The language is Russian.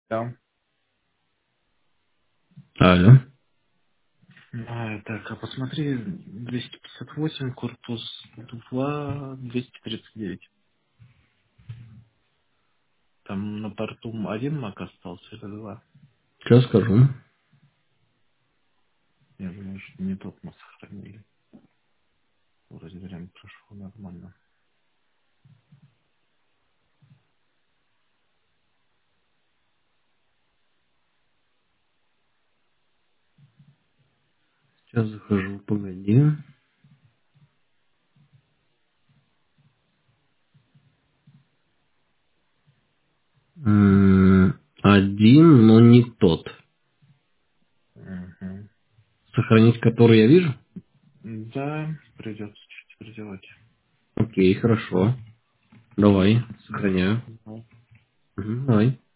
Да. Алло. Так, а посмотри, 258, корпус 2, 239. Там на борту один мак остался или два? Сейчас скажу. Я думаю, что не тот мы сохранили. Вроде время прошло нормально. Сейчас захожу, погоди. Один, но не тот. Мгм. Сохранить который я вижу? Да, придется чуть переделать. Окей, хорошо. Давай, сохраняю. Ну, Давай.